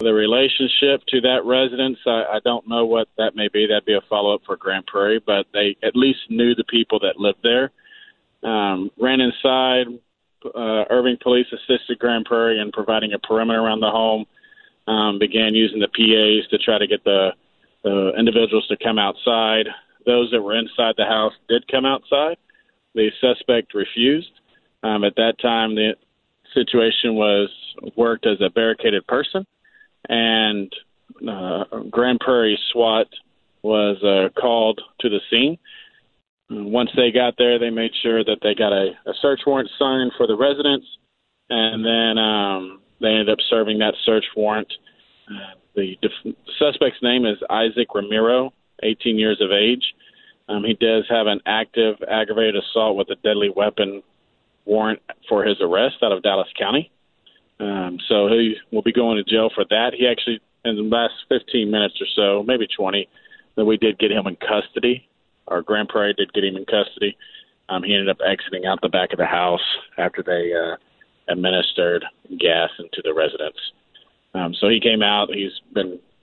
the relationship to that residence, I don't know what that may be. That'd be a follow-up for Grand Prairie, but they at least knew the people that lived there. Ran inside. Irving police assisted Grand Prairie in providing a perimeter around the home. Began using the PAs to try to get the individuals to come outside. Those that were inside the house did come outside. The suspect refused. At that time, the situation was worked as a barricaded person, and Grand Prairie SWAT was called to the scene. Once they got there, they made sure that they got a search warrant signed for the residence, and then they ended up serving that search warrant. The suspect's name is Isaac Ramiro, 18 years of age. He does have an active aggravated assault with a deadly weapon warrant for his arrest out of Dallas County. So he will be going to jail for that. He actually, in the last 15 minutes or so, maybe 20, that we did get him in custody, or Grand Prairie did get him in custody. He ended up exiting out the back of the house after they administered gas into the residence. So he came out. He's been